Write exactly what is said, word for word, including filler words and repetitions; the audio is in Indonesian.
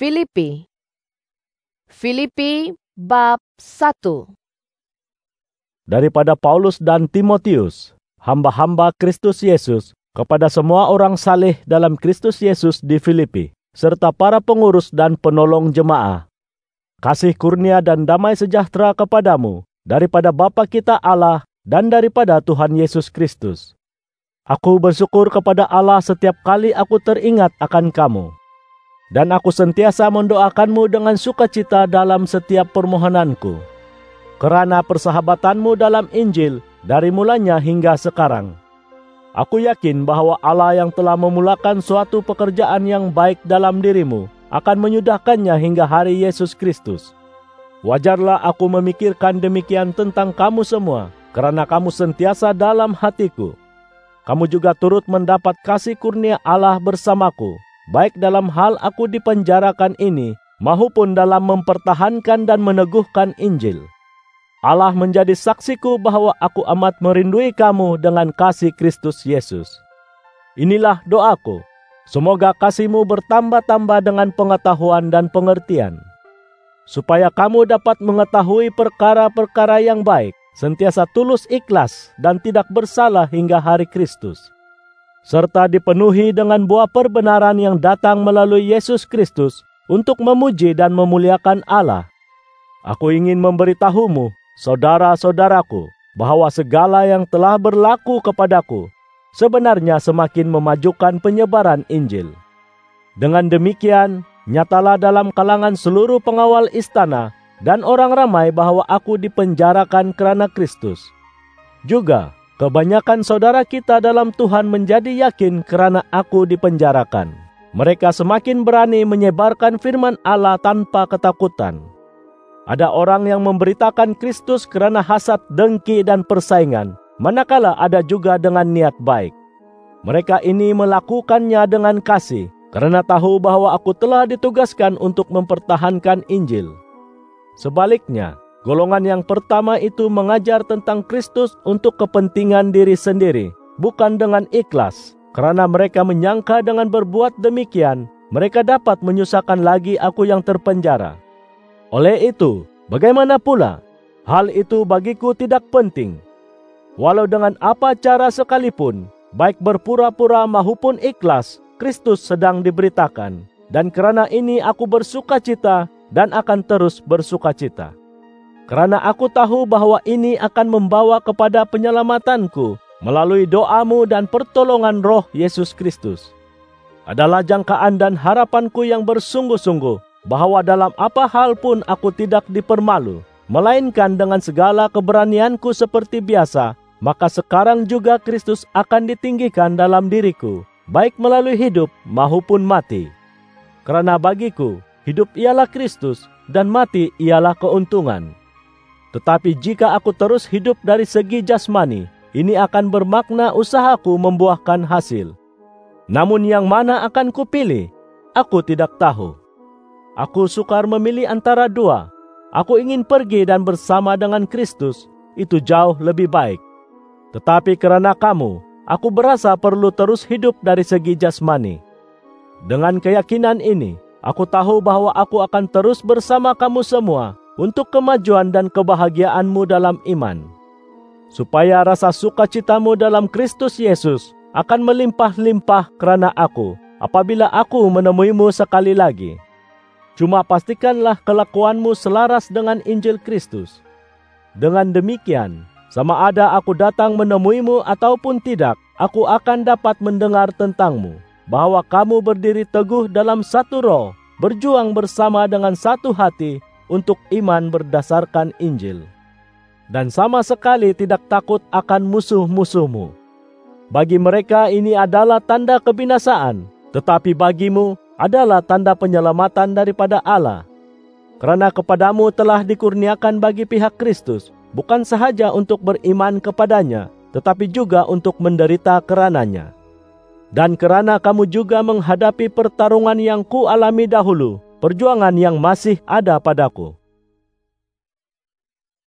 Filipi Filipi bab satu. Daripada Paulus dan Timotius, hamba-hamba Kristus Yesus, kepada semua orang saleh dalam Kristus Yesus di Filipi, serta para pengurus dan penolong jemaah. Kasih kurnia dan damai sejahtera kepadamu, daripada Bapa kita Allah dan daripada Tuhan Yesus Kristus. Aku bersyukur kepada Allah setiap kali aku teringat akan kamu. Dan aku sentiasa mendoakanmu dengan sukacita dalam setiap permohonanku, kerana persahabatanmu dalam Injil dari mulanya hingga sekarang. Aku yakin bahwa Allah yang telah memulakan suatu pekerjaan yang baik dalam dirimu akan menyudahkannya hingga hari Yesus Kristus. Wajarlah aku memikirkan demikian tentang kamu semua, kerana kamu sentiasa dalam hatiku. Kamu juga turut mendapat kasih kurnia Allah bersamaku, baik dalam hal aku dipenjarakan ini, maupun dalam mempertahankan dan meneguhkan Injil. Allah menjadi saksiku bahwa aku amat merindui kamu dengan kasih Kristus Yesus. Inilah doaku, semoga kasihmu bertambah-tambah dengan pengetahuan dan pengertian, supaya kamu dapat mengetahui perkara-perkara yang baik, sentiasa tulus ikhlas dan tidak bersalah hingga hari Kristus, serta dipenuhi dengan buah perbenaran yang datang melalui Yesus Kristus untuk memuji dan memuliakan Allah. Aku ingin memberitahumu, saudara-saudaraku, bahwa segala yang telah berlaku kepadaku sebenarnya semakin memajukan penyebaran Injil. Dengan demikian, nyatalah dalam kalangan seluruh pengawal istana dan orang ramai bahwa aku dipenjarakan kerana Kristus. Juga, kebanyakan saudara kita dalam Tuhan menjadi yakin kerana aku dipenjarakan. Mereka semakin berani menyebarkan firman Allah tanpa ketakutan. Ada orang yang memberitakan Kristus kerana hasad, dengki dan persaingan, manakala ada juga dengan niat baik. Mereka ini melakukannya dengan kasih, kerana tahu bahwa aku telah ditugaskan untuk mempertahankan Injil. Sebaliknya, golongan yang pertama itu mengajar tentang Kristus untuk kepentingan diri sendiri, bukan dengan ikhlas, kerana mereka menyangka dengan berbuat demikian, mereka dapat menyusahkan lagi aku yang terpenjara. Oleh itu, bagaimana pula? Hal itu bagiku tidak penting. Walau dengan apa cara sekalipun, baik berpura-pura maupun ikhlas, Kristus sedang diberitakan, dan kerana ini aku bersukacita dan akan terus bersukacita. Kerana aku tahu bahwa ini akan membawa kepada penyelamatanku melalui doamu dan pertolongan Roh Yesus Kristus. Adalah jangkaan dan harapanku yang bersungguh-sungguh bahwa dalam apa hal pun aku tidak dipermalu, melainkan dengan segala keberanianku seperti biasa, maka sekarang juga Kristus akan ditinggikan dalam diriku, baik melalui hidup maupun mati. Kerana bagiku, hidup ialah Kristus dan mati ialah keuntungan. Tetapi jika aku terus hidup dari segi jasmani, ini akan bermakna usahaku membuahkan hasil. Namun yang mana akan kupilih, aku tidak tahu. Aku sukar memilih antara dua. Aku ingin pergi dan bersama dengan Kristus, itu jauh lebih baik. Tetapi kerana kamu, aku berasa perlu terus hidup dari segi jasmani. Dengan keyakinan ini, aku tahu bahwa aku akan terus bersama kamu semua untuk kemajuan dan kebahagiaanmu dalam iman, supaya rasa sukacitamu dalam Kristus Yesus akan melimpah-limpah kerana aku apabila aku menemuimu sekali lagi. Cuma pastikanlah kelakuanmu selaras dengan Injil Kristus. Dengan demikian, sama ada aku datang menemuimu ataupun tidak, aku akan dapat mendengar tentangmu, bahwa kamu berdiri teguh dalam satu roh, berjuang bersama dengan satu hati untuk iman berdasarkan Injil, dan sama sekali tidak takut akan musuh-musuhmu. Bagi mereka ini adalah tanda kebinasaan, tetapi bagimu adalah tanda penyelamatan daripada Allah. Kerana kepadamu telah dikurniakan bagi pihak Kristus, bukan sahaja untuk beriman kepadanya, tetapi juga untuk menderita kerananya. Dan kerana kamu juga menghadapi pertarungan yang ku alami dahulu, perjuangan yang masih ada padaku.